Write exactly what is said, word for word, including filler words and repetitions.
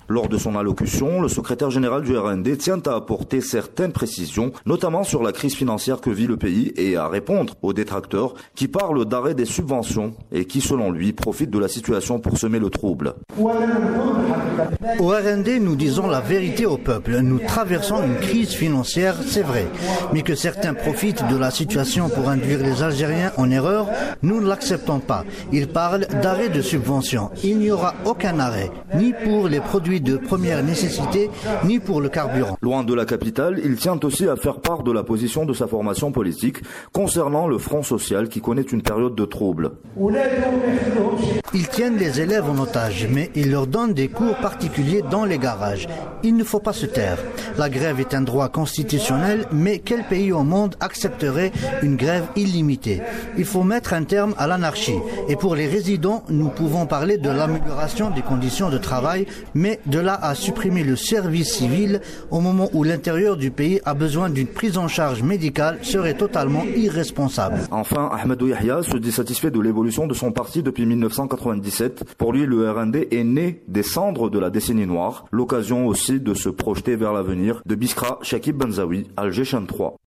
Lors de son allocution, le secrétaire général du R N D tient à apporter certaines précisions, notamment sur la crise financière que vit le pays et à répondre aux détracteurs qui parlent d'arrêt des subventions et qui, selon lui, profitent de la situation pour semer le trouble. Au R N D, nous disons la vérité au peuple. Nous traversons une crise financière, c'est vrai. Mais que certains profitent de la situation pour induire les Algériens en erreur, nous ne l'acceptons pas. Ils parlent d'arrêt de subventions. Il n'y aura aucun arrêt, ni pour les produits de première nécessité, ni pour le carburant. Loin de la capitale, il tient aussi à faire part de la position de sa formation politique concernant le Front social qui connaît une période de trouble. Ils tiennent les élèves en otage, mais ils leur donnent des cours particuliers dans les garages. Il ne faut pas se taire. La grève est un droit constitutionnel, mais quel pays au monde accepterait une grève illimitée? Il faut mettre un terme à l'anarchie. Et pour les résidents, nous pouvons parler de l'amélioration des conditions de travail, mais de là à supprimer le service civil au moment où l'intérieur du pays a besoin d'une prise en charge médicale serait totalement irresponsable. Enfin, Ahmadou Yahya se dit satisfait de l'évolution de son parti depuis mille neuf cent quatre-vingt-dix-sept. Pour lui, le R N D est né des cendres de la décennie noire, l'occasion aussi de se projeter vers l'avenir. De Biskra, Shakib Benzaoui, Alger Chaîne trois.